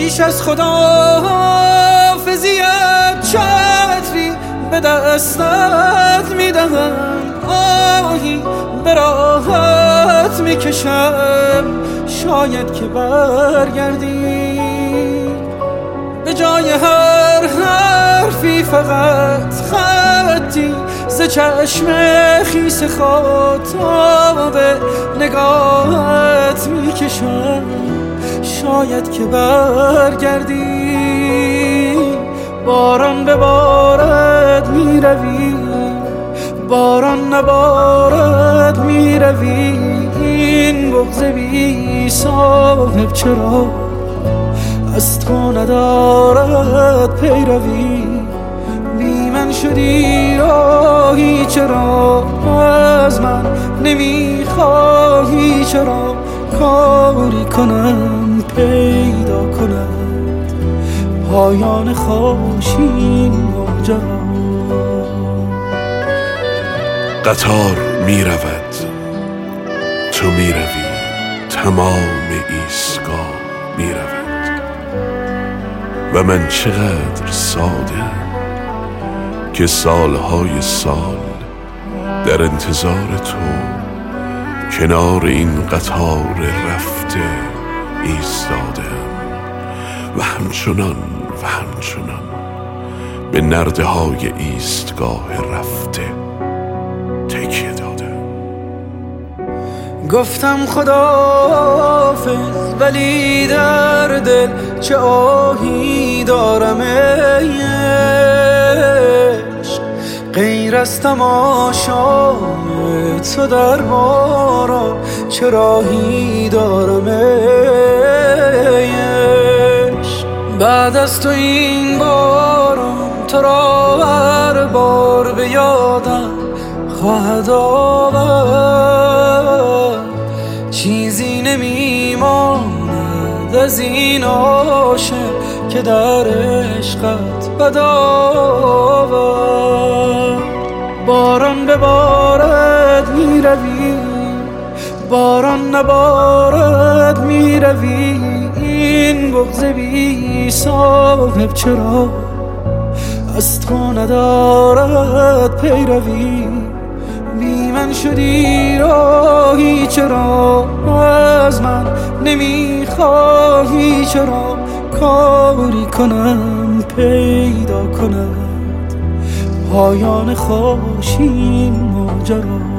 پیش از خداحافظیت چتری به دستت میدهم، آهی به راحت میکشم، شاید که برگردی. به جای هر حرفی فقط خطی ز چشم خیس خاطاب نگاهت میکشم، شاید که برگردی. باران ببارد میروی، باران نبارد میروی، این بغض بی صاحب چرا از تو ندارد پیروی. بی من شدی راهی چرا از من نمیخواهی، چرا کاری کنم پیدا کند پایان خوشین ماجرا. قطار می رود، تو می روی، تمام ایستگاه می رود و من چقدر ساده که سالهای سال در انتظار تو کنار این قطار رفته ایستادم و همچنان به نرده های ایستگاه رفته تکیه دادم. گفتم خداحافظ ولی در دل چه آهی دارم ای عشق، غیر از تماشای تو در باران چه راهی دارم ای عشق. بعد از تو این باران تو را هر بار به یادم خواهد آورد، چیزی نمیماند از این عاشق که در عشقت بد آورد. باران ببارد میروی، باران نبارد میروی، این بغض بی صاحب چرا از تو ندارد پیروی. بی من شدی راهی چرا از من نمیخواهی، چرا کاری کنم پیدا کند پایان خوشین ماجرا.